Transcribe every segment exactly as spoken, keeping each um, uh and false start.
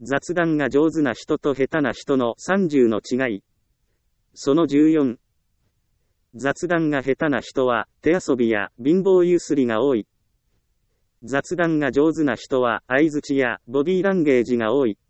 雑談が上手な人と下手な人のさんじゅうの違い。そのじゅうよん。雑談が下手な人は、手遊びや貧乏ゆすりが多い。雑談が上手な人は、相槌やボディーランゲージが多い。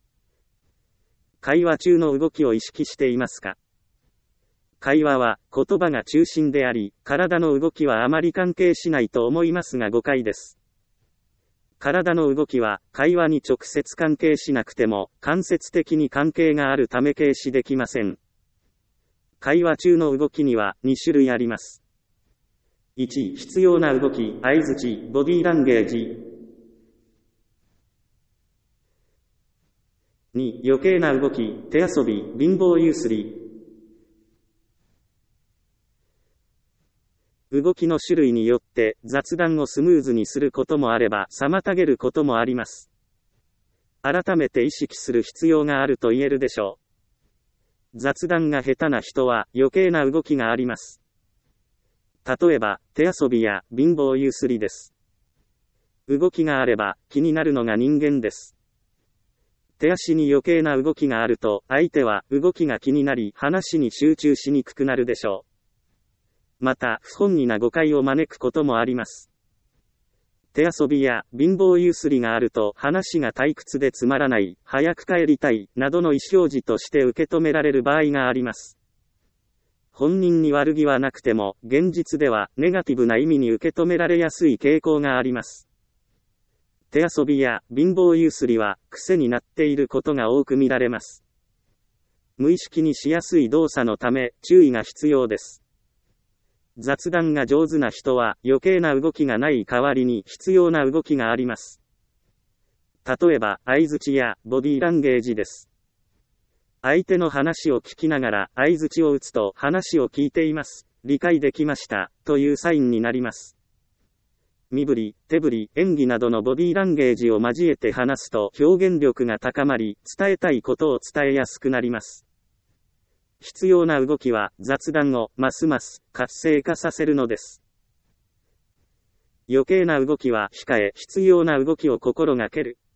会話中の動きを意識していますか？会話は言葉が中心であり、体の動きはあまり関係しないと思いますが誤解です。体の動きは会話に直接関係しなくても間接的に関係があるため軽視できません。会話中の動きにはに種類あります。いち. 必要な動き、相槌、ボディーランゲージ。に. 余計な動き、手遊び、貧乏ゆすり。動きの種類によって雑談をスムーズにすることもあれば妨げることもあります。改めて意識する必要があると言えるでしょう。雑談が下手な人は余計な動きがあります。例えば、手遊びや貧乏ゆすりです。動きがあれば気になるのが人間です。手足に余計な動きがあると相手は動きが気になり話に集中しにくくなるでしょう。また、不本意な誤解を招くこともあります。手遊びや貧乏ゆすりがあると話が退屈でつまらない、早く帰りたい、などの意思表示として受け止められる場合があります。本人に悪気はなくても、現実ではネガティブな意味に受け止められやすい傾向があります。手遊びや貧乏ゆすりは癖になっていることが多く見られます。無意識にしやすい動作のため注意が必要です。雑談が上手な人は余計な動きがない代わりに必要な動きがあります。例えば、相槌やボディーランゲージです。相手の話を聞きながら相槌を打つと話を聞いています。理解できました。というサインになります。身振り、手振り、演技などのボディーランゲージを交えて話すと表現力が高まり、伝えたいことを伝えやすくなります。必要な動きは雑談をますます活性化させるのです。余計な動きは控え、必要な動きを心がける。